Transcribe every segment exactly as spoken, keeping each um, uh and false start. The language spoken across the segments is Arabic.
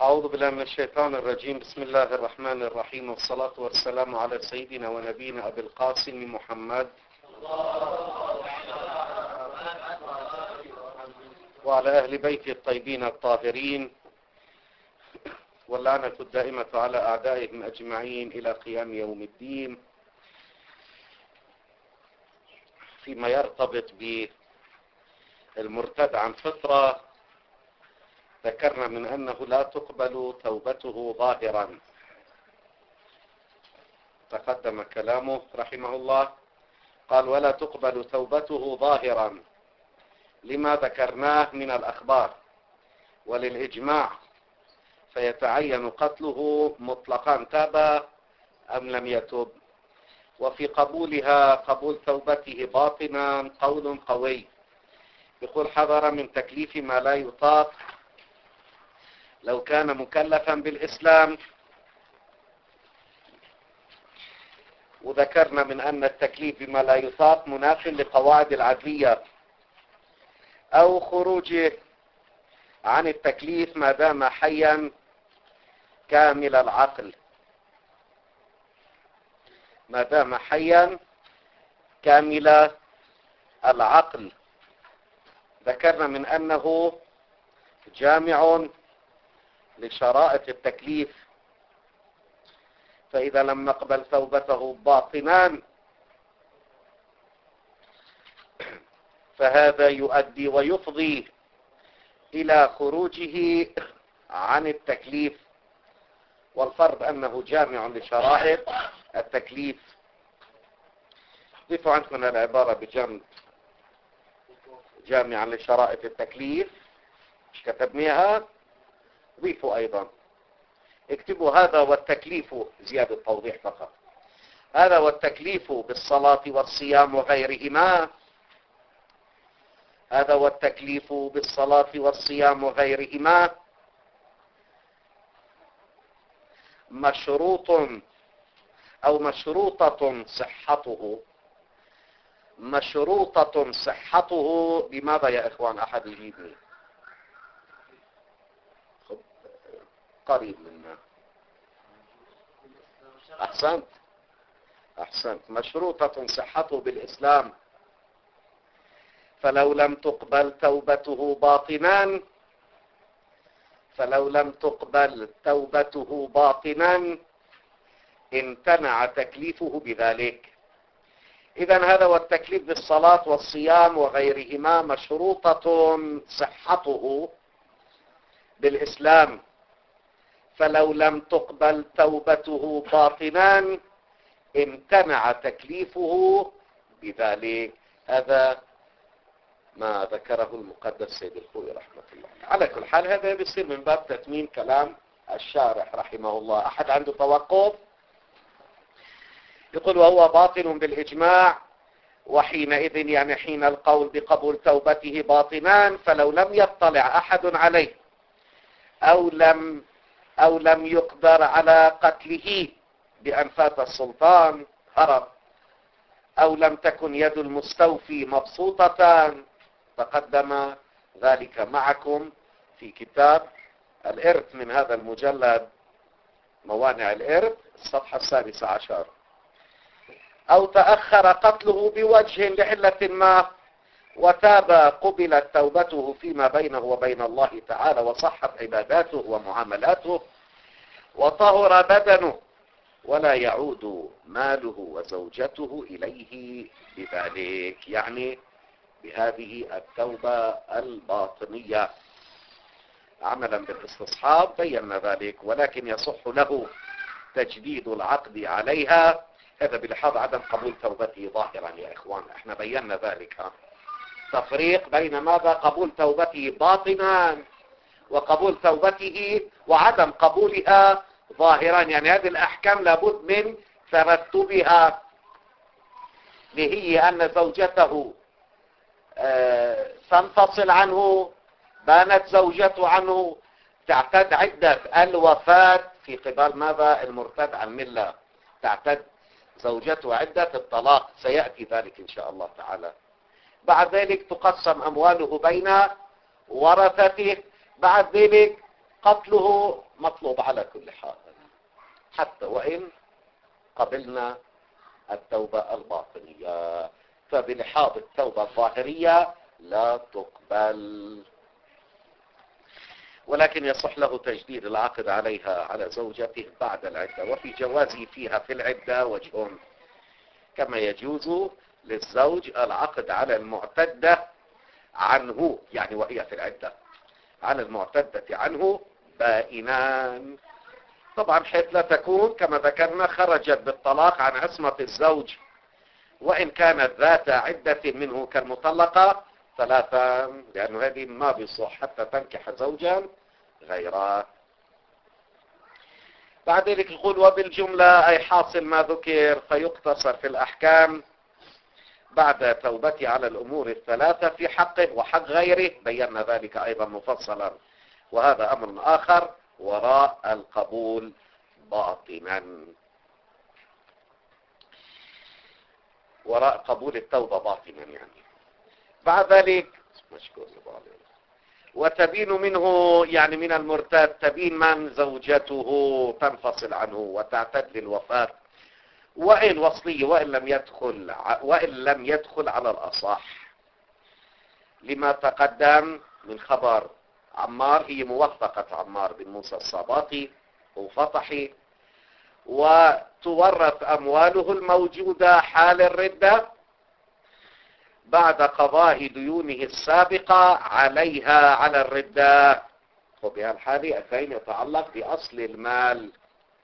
أعوذ بالله من الشيطان الرجيم. بسم الله الرحمن الرحيم، والصلاة والسلام على سيدنا ونبينا أبي القاسم محمد وعلى أهل بيته الطيبين الطاهرين، واللعنة الدائمة على أعدائهم أجمعين إلى قيام يوم الدين. فيما يرتبط بالمرتد عن فطرة، ذكرنا من أنه لا تقبل توبته ظاهرا. تقدم كلامه رحمه الله، قال ولا تقبل توبته ظاهرا لما ذكرناه من الأخبار وللإجماع، فيتعين قتله مطلقا تاب أم لم يتب. وفي قبولها قبول توبته باطنا قول قوي، يقول حذر من تكليف ما لا يطاق لو كان مكلفا بالإسلام. وذكرنا من أن التكليف بما لا يطاق مناف لقواعد العدلية، أو خروجه عن التكليف ما دام حيا كامل العقل، ما دام حيا كامل العقل. ذكرنا من أنه جامع لشرائط التكليف، فإذا لم نقبل توبته باطنا فهذا يؤدي ويفضي إلى خروجه عن التكليف، والفرض أنه جامع لشرائط التكليف. ضيفوا عندكم العبارة بجنب، جامعا لشرائط التكليف، مش كتبناها؟ ضيفوا أيضا، اكتبوا هذا والتكليف، زيادة توضيح فقط، هذا والتكليف بالصلاة والصيام وغيرهما، هذا والتكليف بالصلاة والصيام وغيرهما مشروط أو مشروطة صحته. مشروطة صحته بماذا يا إخوان؟ أحد يجيبني قريب منا. أحسنت أحسنت مشروطة صحته بالإسلام، فلو لم تقبل توبته باطنا فلو لم تقبل توبته باطنا امتنع تكليفه بذلك. إذن هذا والتكليف بالصلاة والصيام وغيرهما مشروطة صحته بالإسلام، فلو لم تقبل توبته باطنا امتنع تكليفه بذلك. هذا ما ذكره المقدس سيد الخوي رحمة الله. على كل حال هذا بيصير من باب تتميم كلام الشارح رحمه الله. أحد عنده توقف؟ يقول وهو باطل بالإجماع، وحينئذ يعني حين القول بقبول توبته باطنا، فلو لم يطلع أحد عليه أو لم أو لم يقدر على قتله بأن فات السلطان هرب، أو لم تكن يد المستوفي مبسوطة، تقدم ذلك معكم في كتاب الإرث من هذا المجلد، موانع الإرث، الصفحة السادسة عشر. أو تأخر قتله بوجه لعلة ما وتاب قبلت توبته فيما بينه وبين الله تعالى، وصحت عباداته ومعاملاته، وطهر بدنه، ولا يعود ماله وزوجته إليه بذلك، يعني بهذه التوبة الباطنية. عملا بالاستصحاب بينا ذلك، ولكن يصح له تجديد العقد عليها، هذا بلحاظ عدم قبول توبته ظاهرا. يا إخوان احنا بينا ذلك، ها تفريق بين ماذا؟ قبول توبته باطنا وقبول توبته وعدم قبولها ظاهرا. يعني هذه الأحكام لابد من ترتبها، لهي أن زوجته آه تنفصل عنه، بانت زوجته عنه، تعتد عدة الوفاة في قبال ماذا؟ المرتد عن ملة، تعتد زوجته عدة الطلاق، سيأتي ذلك إن شاء الله تعالى. بعد ذلك تقسم أمواله بين ورثته، بعد ذلك قتله مطلوب على كل حال، حتى وإن قبلنا التوبة الباطنية، فبلحاظ التوبة الظاهرية لا تقبل، ولكن يصح له تجديد العقد عليها على زوجته بعد العدة، وفي جوازه فيها في العدة وجه، كما يجوز للزوج العقد على المعتدة عنه، يعني وهي في العدة، على المعتدة عنه بائنان، طبعا حيث لا تكون كما ذكرنا خرجت بالطلاق عن عصمة الزوج، وإن كانت ذات عدة منه كالمطلقة ثلاثة، لأنه هذه ما بيصح حتى تنكح زوجا غيره. بعد ذلك يقول وبالجملة أي حاصل ما ذكر، فيقتصر في الأحكام بعد توبته على الأمور الثلاثة في حقه وحق غيره، بينا ذلك أيضا مفصلا، وهذا أمر آخر وراء القبول باطنا، وراء قبول التوبة باطنا يعني. بعد ذلك مشكور وتبين منه، يعني من المرتد تبين من زوجته تنفصل عنه وتعتد للوفاة، وإن وصلي وإن لم يدخل وإن لم يدخل على الأصح، لما تقدم من خبر عمار، هي موثقة عمار بن موسى الصباطي وفطحي، وتورث أمواله الموجودة حال الردة بعد قضاء ديونه السابقة عليها على الردة، وبهالحالة أثنين يتعلق بأصل المال.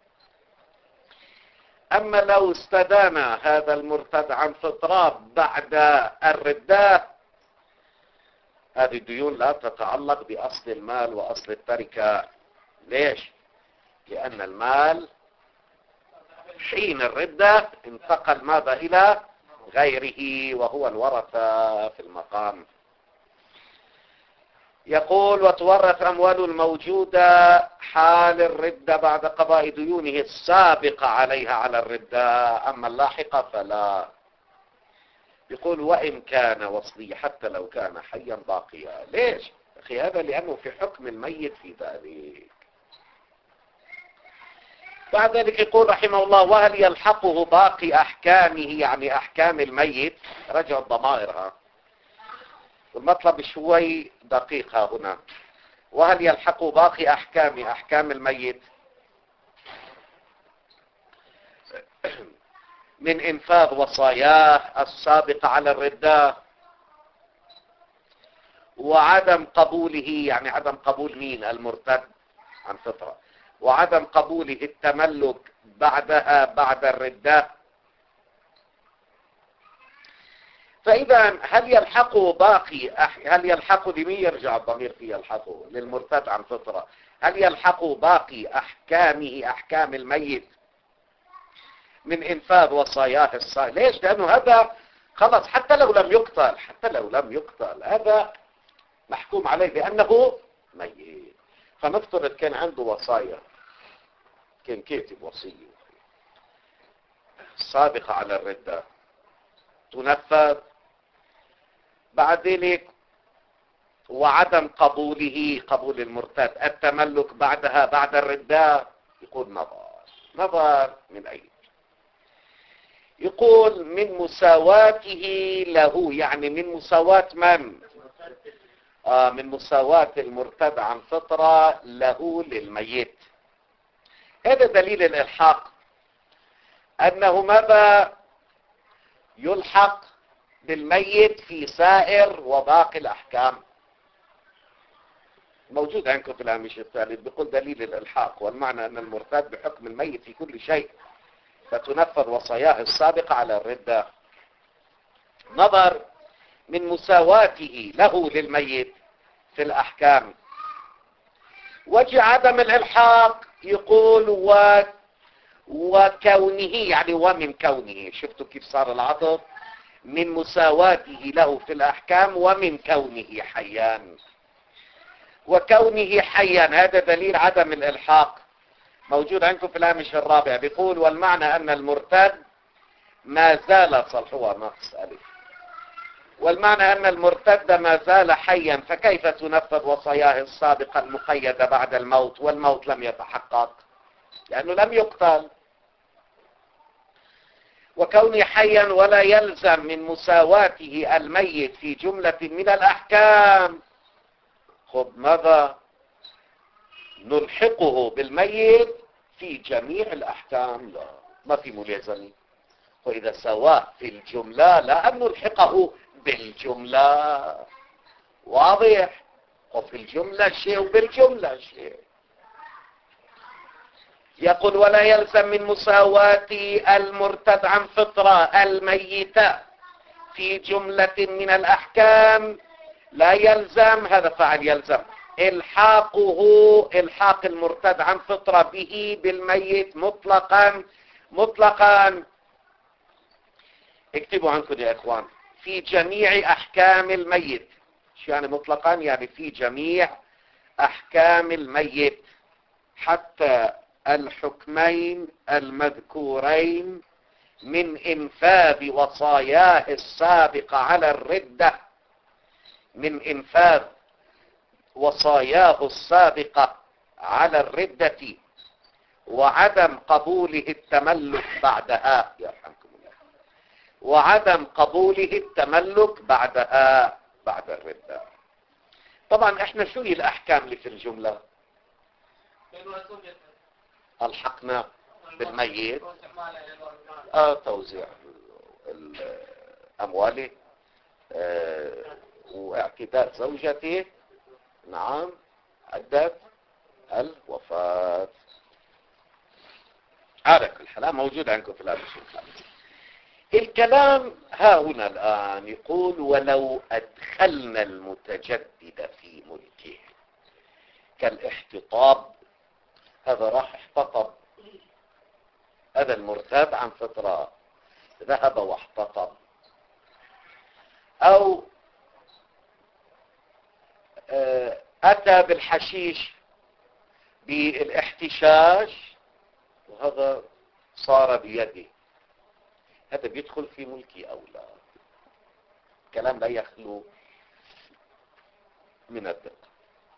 أما لو استدان هذا المرتد عن فطرة بعد الردة، هذه الديون لا تتعلق بأصل المال وأصل التركة. ليش؟ لأن المال حين الردة انتقل ماذا إلى غيره وهو الورثة في المقام. يقول وتورث أموال الموجودة حال الردة بعد قضاء ديونه السابقة عليها على الردة، أما اللاحقة فلا. يقول وإن كان وصلي، حتى لو كان حيا باقيا. ليش؟ أخي هذا لأنه في حكم الميت في ذلك. بعد ذلك يقول رحمه الله وهل يلحقه باقي أحكامه، يعني أحكام الميت، رجع الضمائرها والمطلب شوي دقيقة هنا. وهل يلحقه باقي أحكام أحكام الميت من إنفاذ وصاياه السابقة على الردة وعدم قبوله، يعني عدم قبول مين؟ المرتد عن فطرة، وعدم قبوله التملك بعدها بعد الردة. فإذا هل يلحقه باقي هل يلحقه لمين يرجع الضمير فيه؟ يلحقه للمرتد عن فطرة. هل يلحقه باقي أحكامه أحكام الميت من إنفاذ وصاياه الصالح؟ ليش؟ لأنه هذا خلص حتى لو لم يقتل حتى لو لم يقتل هذا محكوم عليه بأنه ميت. فنفترض كان عنده وصايا، كان كاتب وصية سابقة على الردة تنفذ، بعد ذلك وعدم قبوله قبول المرتد التملك بعدها بعد الردة، يقول نظر نظر من أي؟ يقول من مساواته له، يعني من مساواة من؟ آه من مساواة المرتد عن فطرة له للميت. هذا دليل الإلحاق، أنه ماذا يلحق بالميت في سائر وباقي الأحكام. موجود عندكم في الهامش الثالث بيقول دليل الإلحاق، والمعنى أن المرتد بحكم الميت في كل شيء فتنفذ وصاياه السابقة على الردة. نظر من مساواته له للميت في الأحكام. وجه عدم الإلحاق يقول و وكونه، يعني ومن كونه، شفتوا كيف صار العطف؟ من مساواته له في الأحكام ومن كونه حيا. وكونه حيا هذا دليل عدم الإلحاق، موجود عندكم في الهامش الرابع. بيقول والمعنى أن المرتد ما زال صلحوا نقص ألف والمعنى أن المرتد ما زال حيا، فكيف تنفذ وصاياه السابقة المقيدة بعد الموت والموت لم يتحقق لأنه لم يقتل؟ وكوني حيا ولا يلزم من مساواته الميت في جملة من الأحكام. خذ ماذا نلحقه بالميت في جميع الأحكام؟ لا، ما في ملازمة. وإذا سواه في الجملة لا أن نلحقه بالجملة. واضح؟ وفي الجملة شيء وبالجملة شيء. يقول ولا يلزم من مساواة المرتد عن فطرة الميتة في جملة من الأحكام، لا يلزم، هذا فعل يلزم، الحاقه الحاق المرتد عن فطرة به بالميت مطلقا مطلقا. اكتبوا عنكم يا اخوان، في جميع احكام الميت. شو يعني مطلقا؟ يعني في جميع احكام الميت، حتى الحكمين المذكورين من انفاذ وصاياه السابقة على الردة من انفاذ وصاياه السابقة على الردة وعدم قبوله التملك بعدها، يرحمكم الله، وعدم قبوله التملك بعدها بعد الردة. طبعا احنا شو هي الاحكام اللي في الجملة؟ الحقنا بالميت، اه توزيع الاموال، آه واعتداد زوجته، نعم، عدة الوفاة. على كل حال موجود عندكم في الهامش الخامس. الكلام ها هنا الآن يقول ولو أدخلنا المتجدد في ملكه كالاحتطاب، هذا راح احتطب، هذا المرتد عن فطرة ذهب واحتطب، أو أتى بالحشيش بالاحتشاش وهذا صار بيده، هذا بيدخل في ملكي أو لا؟ كلام لا يخلو من الدقة.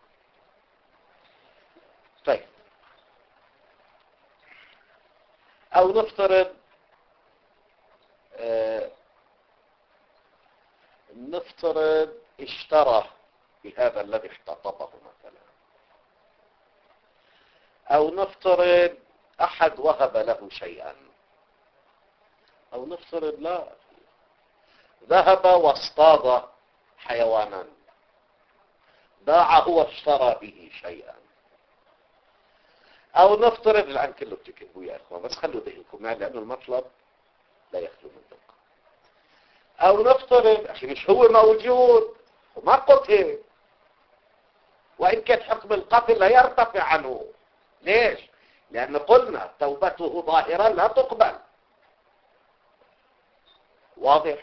طيب، أو نفترض آه نفترض اشترى بهذا الذي احتطبه مثلا، أو نفترض أحد وهب له شيئا، أو نفترض لا، ذهب واصطاد حيوانا باعه واشترى به شيئا، أو نفترض الآن كله بتكتبوا يا إخوان بس خلوا ذهنكم معي لأنه المطلب لا يخلو من دقة. أو نفترض عشان مش هو موجود وما قتل، وإن كان حكم القتل لا يرتفع عنه. ليش؟ لأن قلنا توبته ظاهرا لا تقبل. واضح؟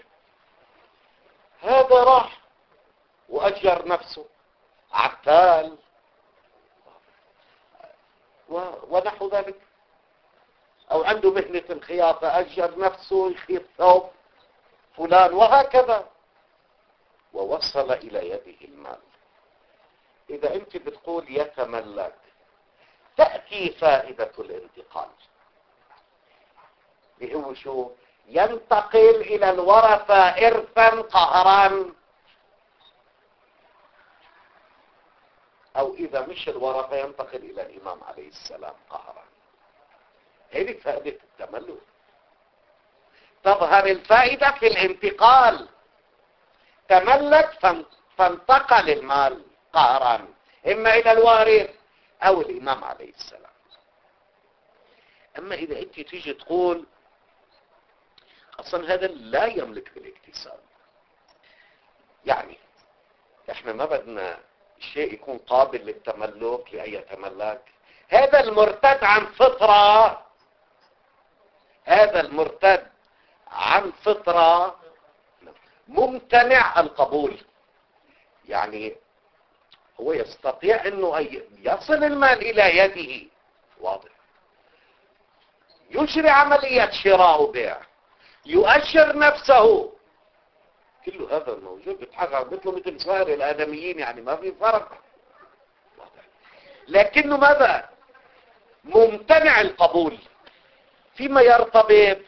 هذا راح وأجر نفسه عتال ونحو ذلك، أو عنده مهنة الخياطة أجر نفسه يخيط ثوب فلان وهكذا، ووصل إلى يده المال. إذا أنت بتقول يتملك، تأتي فائدة الانتقال اللي هو شو؟ ينتقل إلى الورثة إرثا قهرا، أو إذا مش الورثة ينتقل إلى الإمام عليه السلام قهرا. هذه فائدة التملك. تظهر الفائدة في الانتقال، تملك فانتقل المال قهرا إما إلى الوارث أو الإمام عليه السلام. أما إذا أنت تيجي تقول أصلا هذا لا يملك بالاكتساب، يعني إحنا ما بدنا شيء يكون قابل للتملك لأي يتملك. هذا المرتد عن فطرة، هذا المرتد عن فطرة ممتنع القبول، يعني هو يستطيع انه يصل المال الى يده، واضح، يجري عملية شراء وبيع، يؤشر نفسه كله هذا موجود بيتحقق مثله مثل سائر الآدميين، يعني ما في فرق. لكنه ماذا؟ ممتنع القبول فيما يرتبط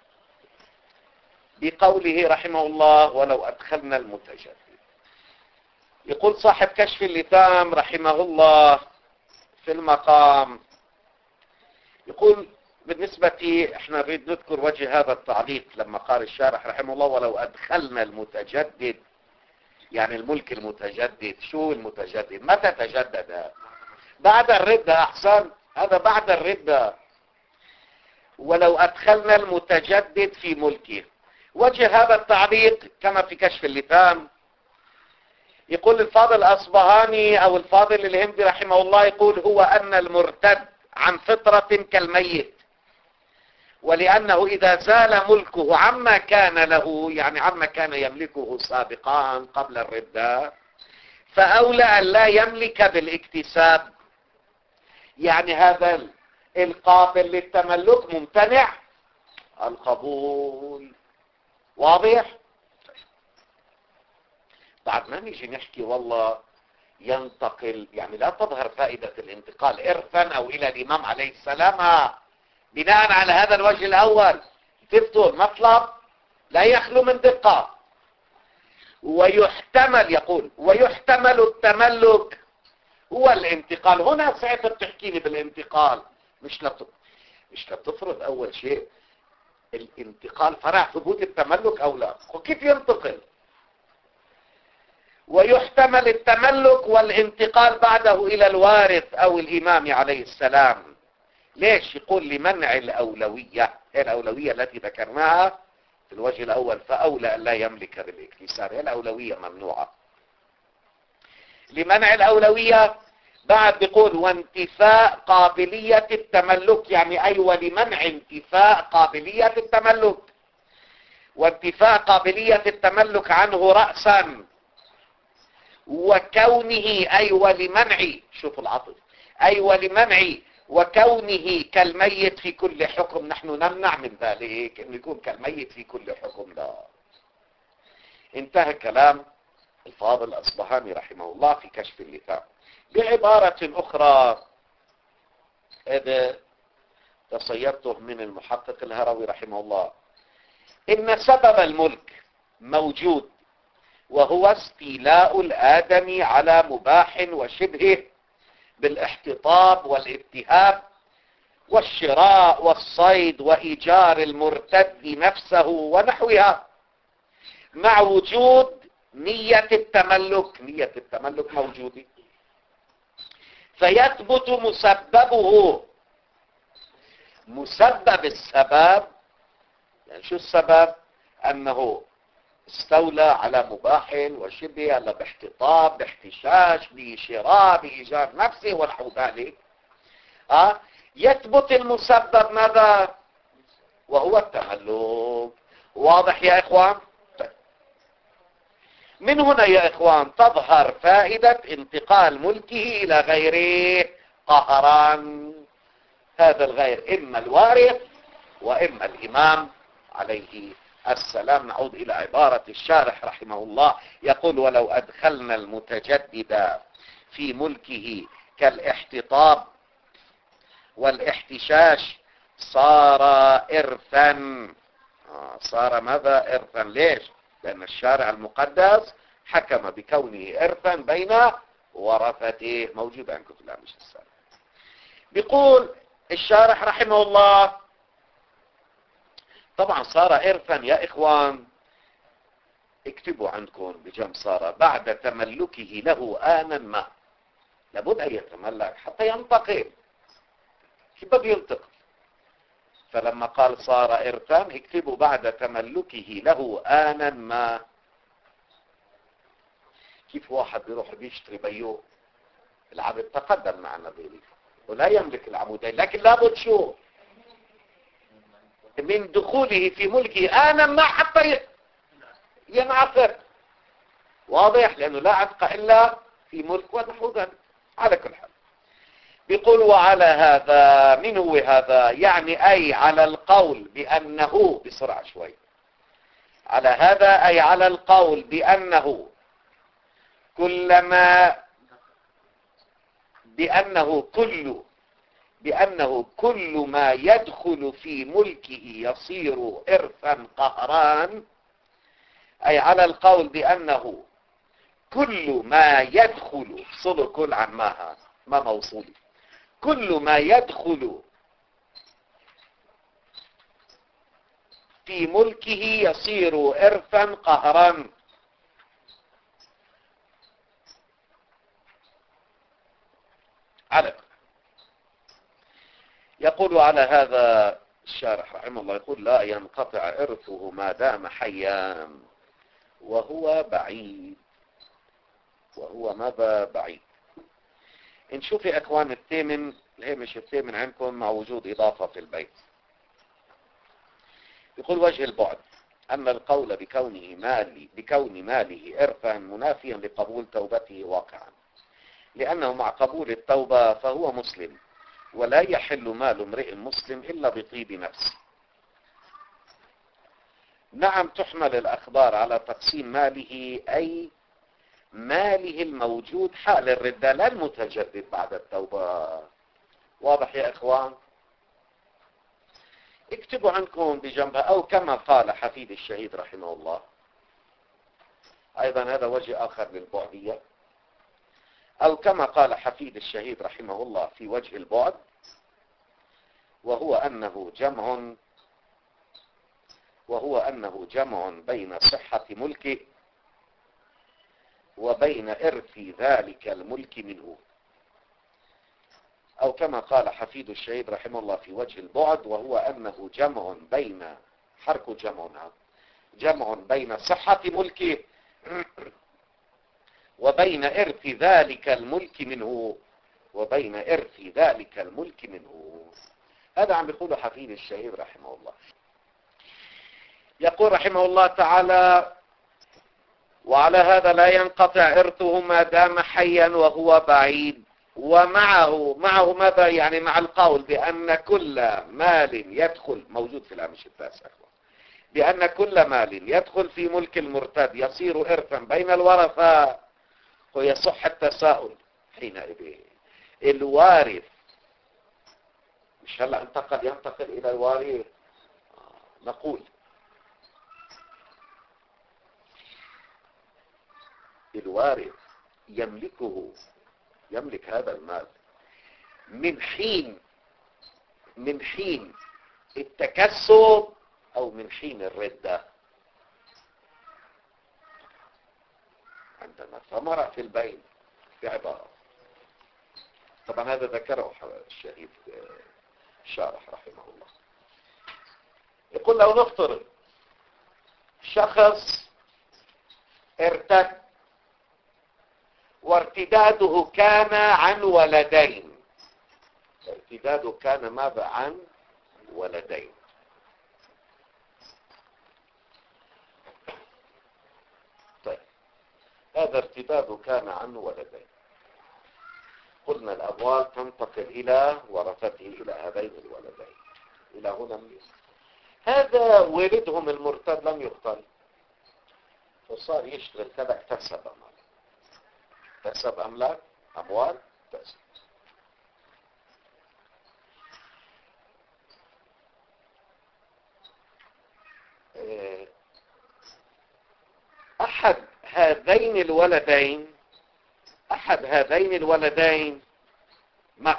بقوله رحمه الله ولو أدخلنا المتجدد. يقول صاحب كشف اللثام رحمه الله في المقام، يقول بالنسبة احنا نريد نذكر وجه هذا التعليق لما قال الشارح رحمه الله ولو أدخلنا المتجدد، يعني الملك المتجدد. شو المتجدد؟ متى تجدد؟ بعد الردة أحسن، هذا بعد الردة. ولو أدخلنا المتجدد في ملكه. وجه هذا التعليق كما في كشف اللثام، يقول الفاضل الأصبهاني أو الفاضل الهندي رحمه الله، يقول هو أن المرتد عن فطرة كالميت، ولأنه إذا زال ملكه عما كان له، يعني عما كان يملكه سابقا قبل الردة، فأولى أن لا يملك بالاكتساب. يعني هذا القابل للتملك ممتنع القبول. واضح؟ بعد ما نيجي نحكي والله ينتقل، يعني لا تظهر فائدة الانتقال إرثا أو إلى الإمام عليه السلام بناء على هذا الوجه الأول. تفتوا المطلب لا يخلو من دقة. ويحتمل، يقول ويحتمل التملك هو الانتقال. هنا ساعتها بتحكيني بالانتقال، مش لط... مش لتفرض أول شيء الانتقال فرع ثبوت التملك أو لا، وكيف ينتقل. ويحتمل التملك والانتقال بعده إلى الوارث أو الإمام عليه السلام. ليش؟ يقول لمنع الأولوية، هي الأولوية التي ذكرناها في الوجه الأول، فأولى أن لا يملك بالاكتساب، هي الأولوية ممنوعة. لمنع الأولوية بعد بيقول وانتفاء قابلية التملك، يعني أي ولمنع انتفاء قابلية التملك. وانتفاء قابلية التملك عنه رأسا، وكونه أي ولمنع، شوفوا العطف، أي ولمنع وكونه كالميت في كل حكم. نحن نمنع من ذلك أنه يكون كالميت في كل حكم، لا. انتهى كلام الفاضل الأصبهاني رحمه الله في كشف اللثام. بعبارة أخرى، هذا تصيرته من المحقق الهروي رحمه الله، إن سبب الملك موجود، وهو استيلاء الآدمي على مباح وشبهه بالاحتطاب والابتهاب والشراء والصيد وإيجار المرتد نفسه ونحوها، مع وجود نية التملك. نية التملك موجودة، فيثبت مسببه. مسبب السبب، يعني شو السبب؟ أنه استولى على مباح وشبه، على باحتطاب، باحتشاش، بشراء، بإيجار نفسه ونحو ذلك. أه؟ يثبت المسبب ماذا؟ وهو التملك. واضح يا إخوان؟ طيب. من هنا يا إخوان تظهر فائدة انتقال ملكه إلى غيره قهرا. هذا الغير إما الوارث وإما الإمام عليه السلام. نعود إلى عبارة الشارح رحمه الله، يقول ولو أدخلنا المتجدد في ملكه كالاحتطاب والاحتشاش صار إرثا. آه صار ماذا؟ إرثا. ليش؟ لأن الشارع المقدس حكم بكونه إرثا بين ورثته. موجود عندكم في الهامش السابق. بيقول الشارح رحمه الله طبعا صار إرثا يا إخوان، اكتبوا عندكم بجنب، صار بعد تملكه له آنا ما. لابد أن يتملك حتى ينتقل. كيف بده ينتقل؟ فلما قال صار إرثا اكتبوا بعد تملكه له آنا ما. كيف واحد بيروح بيشتري بيو العبد تقدم معنا ذلك ولا يملك العمودين، لكن لابد شو؟ من دخوله في ملكه آنا ما حتى ينعقد. واضح؟ لأنه لا عتق إلا في ملك ونحو ذلك. على كل حال بيقول وعلى هذا، من هو هذا؟ يعني أي على القول بأنه، بسرعة شوي، على هذا أي على القول بأنه كلما بأنه كل بأنه كل ما يدخل في ملكه يصير إرثا قهران، أي على القول بأنه كل ما يدخل صل كل عن ما ما موصول كل ما يدخل في ملكه يصير إرثا قهرا. على يقول على هذا الشارح رحمه الله، يقول لا ينقطع إرثه ما دام حيا وهو بعيد. وهو ماذا بعيد؟ نشوف يا اخوان الثامن، الهامش الثامن عندكم مع وجود اضافة في البيت. يقول وجه البعد أن القول بكونه مالي بكون ماله إرثا منافيا لقبول توبته واقعا، لأنه مع قبول التوبة فهو مسلم، ولا يحل مال امرئ مسلم إلا بطيب نفس. نعم، تحمل الأخبار على تقسيم ماله، أي ماله الموجود حال الردة لا المتجدد بعد التوبة. واضح يا إخوان؟ اكتبوا عنكم بجنبها، أو كما قال حفيد الشهيد رحمه الله. أيضا هذا وجه آخر للبعدية. أو كما قال حفيد الشهيد رحمه الله في وجه البعد، وهو أنه جمع وهو أنه جمع بين صحة ملكه وبين إرث ذلك الملك منه. أو كما قال حفيد الشهيد رحمه الله في وجه البعد، وهو أنه جمع بين حرك جمعنا جمع بين صحة ملكه وبين إرث ذلك الملك منه وبين إرث ذلك الملك منه. هذا عم بيقوله حفيد الشهيد رحمه الله. يقول رحمه الله تعالى: وعلى هذا لا ينقطع إرثه ما دام حيا وهو بعيد. ومعه معه ماذا يعني؟ مع القول بأن كل مال يدخل موجود في الهامش التاسع، بأن كل مال يدخل في ملك المرتد يصير إرثا بين الورثة، ويصح التساؤل حينئذ. الوارث مش هلا انتقل ينتقل إلى الوارث، نقول الوارث يملكه يملك هذا المال من حين من حين التكسب أو من حين الردة، عندما ثمر في البين في عبارة. طبعا هذا ذكره الشهيد الشارح رحمه الله. يقول لو نفترض شخص ارتد وارتداده كان عن ولدين، ارتداده كان ماذا؟ عن ولدين. طيب، هذا ارتداده كان عن ولدين، قلنا الأموال تنتقل إلى ورثته إلى هذين الولدين إلى هنا. هذا والدهم المرتد لم يقتل، فصار يشتغل كذا، اكتسب أموال اكتسب أملاك أموال اكتسب. أحد هذين الولدين أحد هذين الولدين مات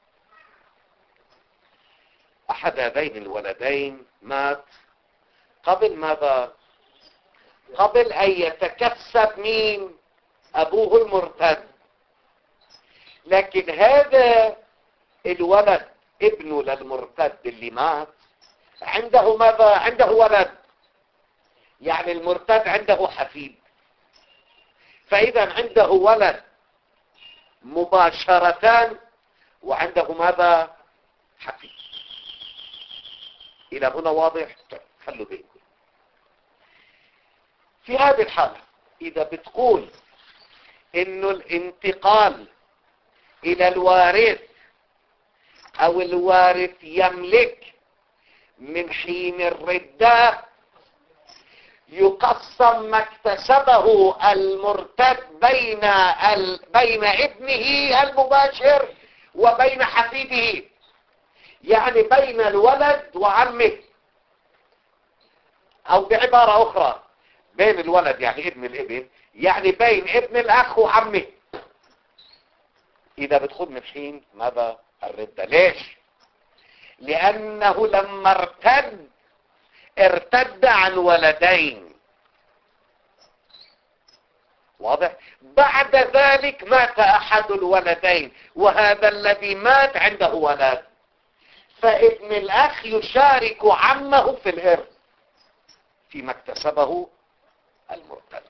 أحد هذين الولدين مات قبل ماذا؟ قبل أن يتكسب مين؟ أبوه المرتد. لكن هذا الولد ابنه للمرتد اللي مات عنده ماذا؟ عنده ولد، يعني المرتد عنده حفيد، فإذا عنده ولد مباشرة وعنده ماذا؟ حفيد. إلى هنا واضح؟ خلوا بينكم. في هذه الحالة إذا بتقول إنه الانتقال إلى الوارث أو الوارث يملك من حين الردة يقسم ما اكتسبه المرتد بين ال... بين ابنه المباشر وبين حفيده، يعني بين الولد وعمه، او بعبارة اخرى بين الولد يعني ابن الابن، يعني بين ابن الاخ وعمه، اذا بتخذ من حين ماذا الردة. ليش؟ لانه لما ارتد ارتد عن ولدين، واضح؟ بعد ذلك مات احد الولدين، وهذا الذي مات عنده ولد، فابن الاخ يشارك عمه في الارث فيما اكتسبه المرتد.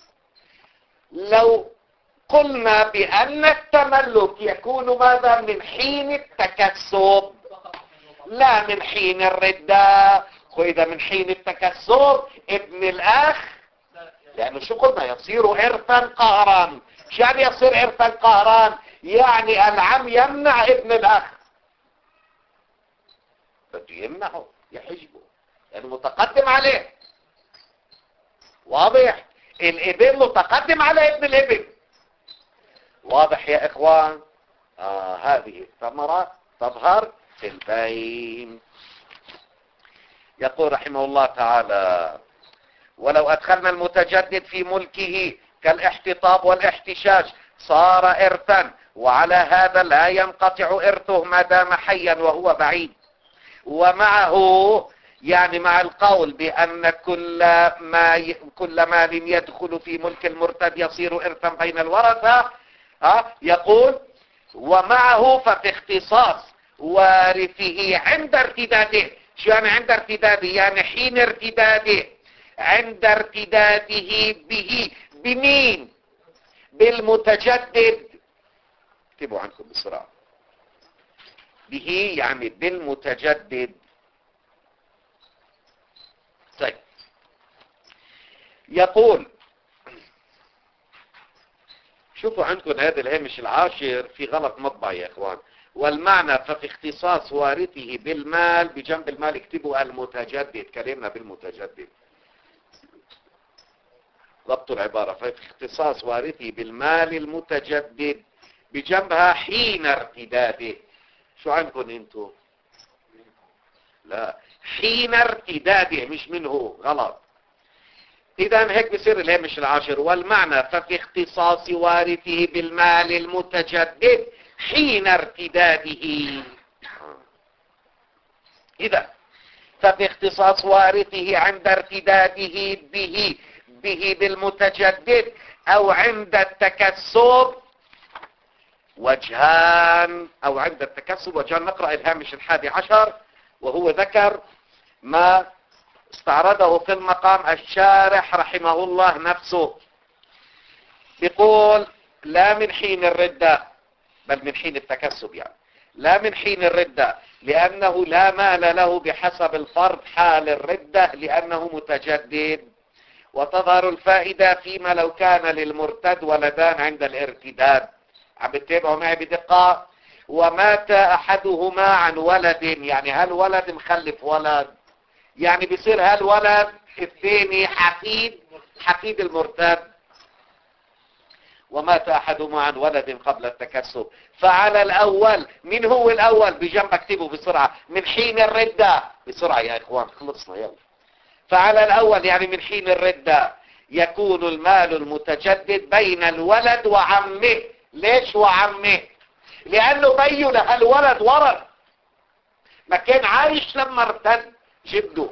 لو قلنا بان التملك يكون ماذا؟ من حين التكسب لا من حين الردة. واذا من حين التكسب ابن الاخ، لانه شو قلنا؟ يصير ارثا قهرا. شو يعني يصير ارثا قهرا؟ يعني العم يمنع ابن الاخ، بده يمنعه يحجبه لانه متقدم عليه. واضح؟ الابن متقدم على ابن الابن. واضح يا اخوان؟ آه هذه الثمرة تظهر في البين. يقول رحمه الله تعالى: ولو أدخلنا المتجدد في ملكه كالاحتطاب والاحتشاش صار إرثا، وعلى هذا لا ينقطع إرثه ما دام حيا وهو بعيد. ومعه يعني مع القول بأن كل ما ي... كل مال يدخل في ملك المرتد يصير إرثا بين الورثة، ها يقول: ومعه ففي اختصاص وارثه عند ارتداده. شو يعني عند ارتداده؟ يعني حين ارتداده، عند ارتداده به. بمين؟ بالمتجدد. اكتبوا عنكم بسرعة. به يعني بالمتجدد. طيب، يقول شوفوا عندكم هذا الهامش العاشر في غلط مطبع يا اخوان. والمعنى ففي اختصاص وارثه بالمال، بجنب المال اكتبوا المتجدد، كلمنا بالمتجدد، ضبطوا العبارة. ففي اختصاص وارثه بالمال المتجدد، بجنبها حين ارتداده. شو عندكم انتو؟ لا، حين ارتداده مش منه، غلط. اذا هيك بصير الهامش العاشر: والمعنى ففي اختصاص وارثه بالمال المتجدد حين ارتداده. اذا ففي اختصاص وارثه عند ارتداده به به بالمتجدد او عند التكسب وجهان، او عند التكسب وجهان. نقرأ الهامش الحادي عشر، وهو ذكر ما استعرضه في المقام الشارح رحمه الله نفسه. يقول: لا من حين الردة، بل من حين التكسب، يعني لا من حين الردة، لأنه لا مال له بحسب الفرض حال الردة لأنه متجدد. وتظهر الفائدة فيما لو كان للمرتد ولدان عند الارتداد. عم بتتابعوا معي بدقة؟ ومات أحدهما عن ولد، يعني هالولد مخلف ولد، يعني بيصير هالولد الثاني حفيد حفيد المرتد. ومات أحدهما عن ولد قبل التكسب، فعلى الأول. من هو الأول؟ بجنب اكتبه بسرعة: من حين الردة. بسرعة يا إخوان، خلصنا يلا. فعلى الأول يعني من حين الردة يكون المال المتجدد بين الولد وعمه. ليش وعمه؟ لأنه بيه لهالولد ورث، ما كان عايش لما ارتد جده.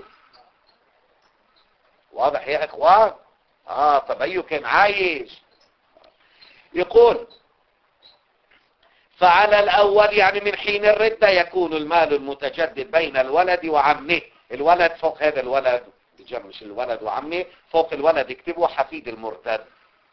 واضح يا إخوان؟ آه فبيه كان عايش. يقول: فعلى الأول يعني من حين الردة يكون المال المتجدد بين الولد وعمه. الولد فوق هذا الولد، مش الولد وعمه، فوق الولد اكتبوا حفيد المرتد.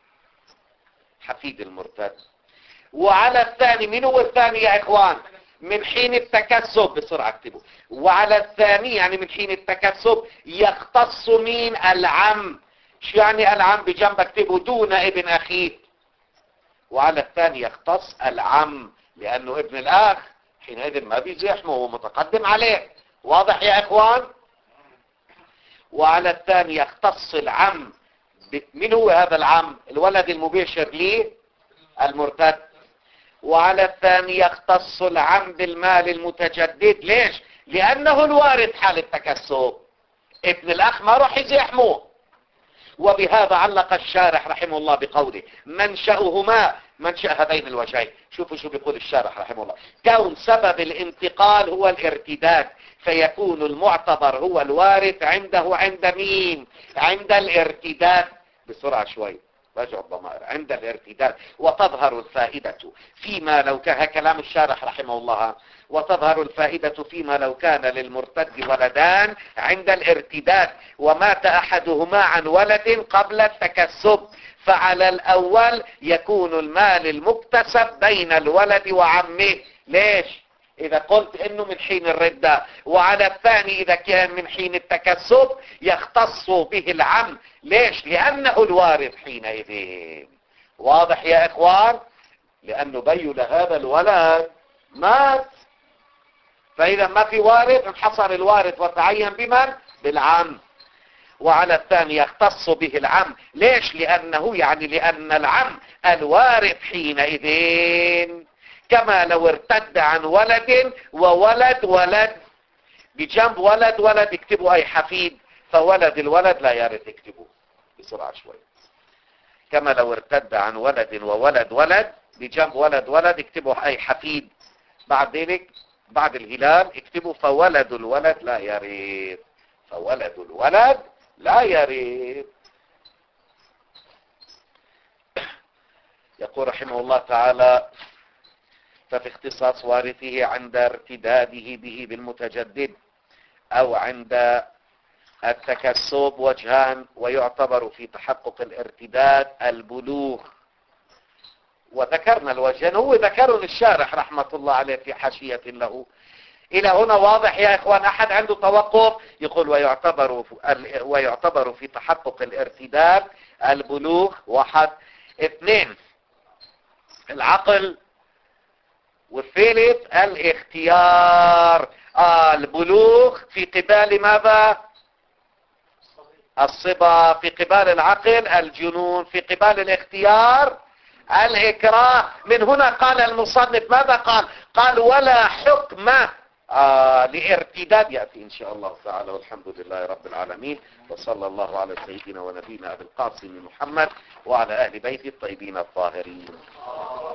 حفيد المرتد. وعلى الثاني، من هو الثاني يا إخوان؟ من حين التكسب. بسرعة اكتبوا. وعلى الثاني يعني من حين التكسب يختص مين؟ العم. شو يعني العم؟ بجنب اكتبوا دون ابن أخيه. وعلى الثاني يختص العم، لأنه ابن الأخ حينئذ ما بيزيحمه، هو متقدم عليه. واضح يا إخوان؟ وعلى الثاني يختص العم. من هو هذا العم؟ الولد المباشر ليه المرتد. وعلى الثاني يختص العم بالمال المتجدد. ليش؟ لأنه الوارث حال التكسب. ابن الأخ ما راح يزيحموه. وبهذا علق الشارح رحمه الله بقوله منشأهما منشأ هذين الوجهين. شوفوا شو بيقول الشارح رحمه الله: كون سبب الانتقال هو الارتداد، فيكون المعتبر هو الوارث عنده عند مين؟ عند الارتداد. بسرعة شوي رجع الضمائر. عند الارتداد. وتظهر الفائدة فيما لو كان، كلام الشارح رحمه الله، وتظهر الفائدة فيما لو كان للمرتد ولدان عند الارتداد ومات أحدهما عن ولد قبل التكسب، فعلى الأول يكون المال المكتسب بين الولد وعمه. ليش؟ إذا قلت إنه من حين الردة. وعلى الثاني إذا كان من حين التكسب يختص به العم. ليش؟ لأنه الوارث حينئذ. واضح يا إخوان؟ لأنه بي لهذا الولد مات، فإذا ما في وارث انحصر الوارث وتعين بمن؟ بالعم. وعلى الثاني يختص به العم. ليش؟ لأنه يعني لأن العم الوارث حينئذ، كما لو ارتد عن ولد وولد ولد. بجنب ولد ولد اكتبوا أي حفيد، فولد الولد لا يرث. اكتبوا بسرعة شوي. كما لو ارتد عن ولد وولد ولد، بجنب ولد ولد اكتبوا أي حفيد. بعد ذلك بعد الهلال اكتبوا فولد الولد لا يرث. فولد الولد لا يرث. يقول رحمه الله تعالى: ففي اختصاص وارثه عند ارتداده به بالمتجدد أو عند التكسب وجهان، ويعتبر في تحقق الارتداد البلوغ. وذكرنا الوجهين، هو ذكرهم الشارح رحمة الله عليه في حاشية له. إلى هنا واضح يا إخوان؟ أحد عنده توقف؟ يقول ويعتبر ويعتبر في تحقق الارتداد البلوغ. واحد. اثنين العقل. والثالث الاختيار. آه البلوغ في قبال ماذا؟ الصبا. في قبال العقل الجنون. في قبال الاختيار الإكراه. من هنا قال المصنف ماذا قال؟ قال ولا حكم آه لارتداد. يأتي إن شاء الله تعالى. والحمد لله رب العالمين، وصلى الله على سيدنا ونبينا أبي القاسم محمد وعلى أهل بيته الطيبين الطاهرين.